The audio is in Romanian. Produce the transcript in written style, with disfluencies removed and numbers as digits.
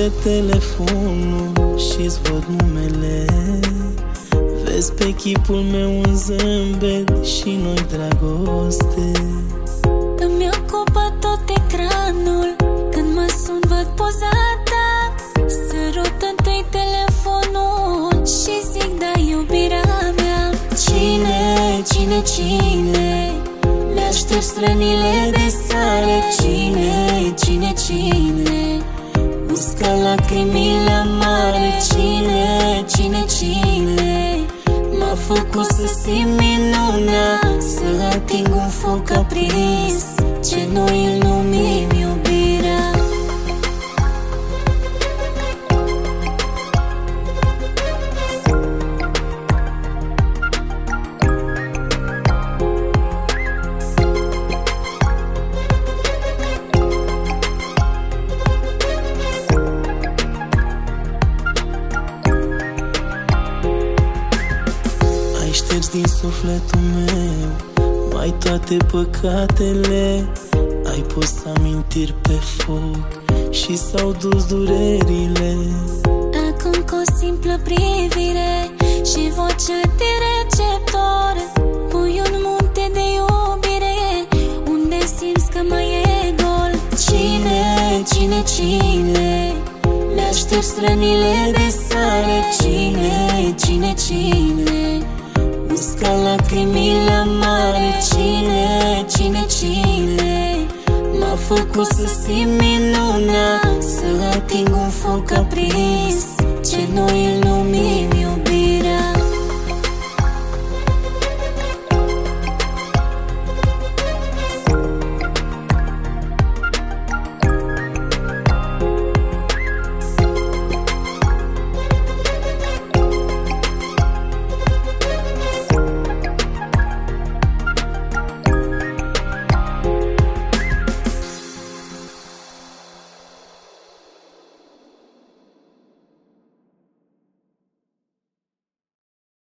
aprinde telefonul și-ți văd numele. Vezi pe chipul meu un zâmbet și noi dragoste. Îmi ocupă tot ecranul când mă sun, văd poza ta. Sărut întâi telefonul și zic da, iubirea mea. Cine mi-a șters rănile de sare? Cine uscă lacrimile amare? Cine m-a făcut să simt minunea, să ating un foc aprins ce noi îl numim iubirea. Ștergi din sufletul meu mai toate păcatele. Ai pus amintiri pe foc și s-au dus durerile. Acum cu o simplă privire și vocea de receptor pui un munte de iubire unde simți că mai e gol. Cine mi-a șters rănile de sare? Cine uscă lacrimile amare? Cine m-a făcut să simt minunea, să ating un foc aprins